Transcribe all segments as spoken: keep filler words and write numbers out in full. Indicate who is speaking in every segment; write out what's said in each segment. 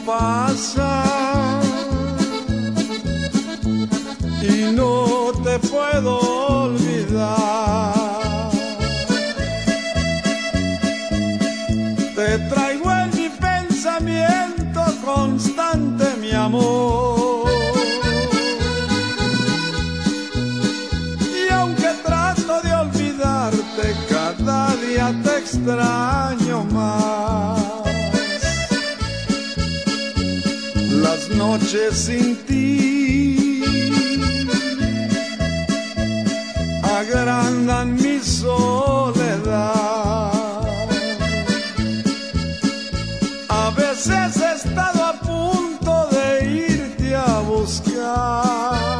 Speaker 1: pasa y no te puedo olvidar. Te traigo en mi pensamiento constante, mi amor, y aunque trato de olvidarte, cada día te extraño más. Las noches sin ti agrandan mi soledad. A veces he estado a punto de irte a buscar.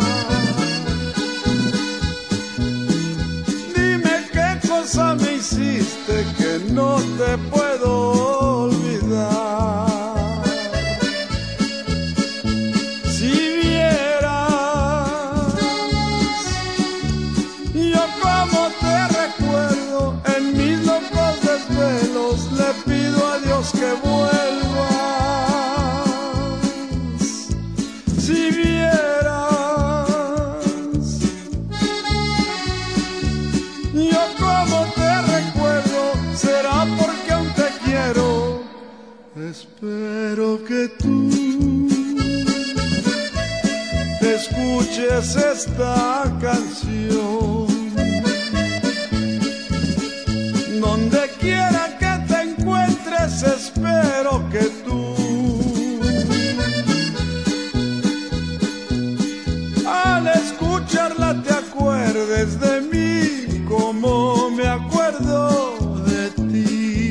Speaker 1: Dime qué cosa me hiciste que no te puedo olvidar. Le pido a Dios que vuelvas. Si vieras yo como te recuerdo, será porque aún te quiero. Espero que tú escuches esta canción. Donde quiera que te encuentres, espero que tú al escucharla te acuerdes de mí como me acuerdo de ti.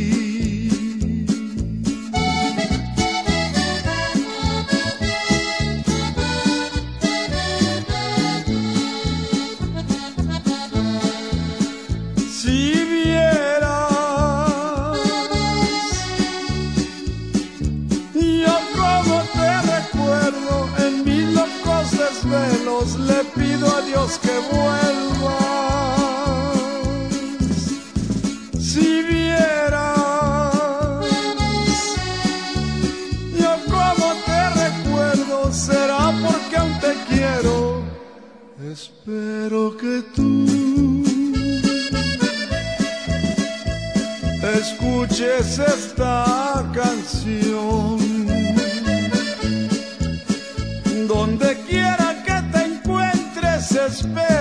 Speaker 1: Si le pido a Dios que vuelvas. Si vieras yo como te recuerdo, será porque aún te quiero. Espero que tú escuches esta canción. Donde quiera que te encuentres, espero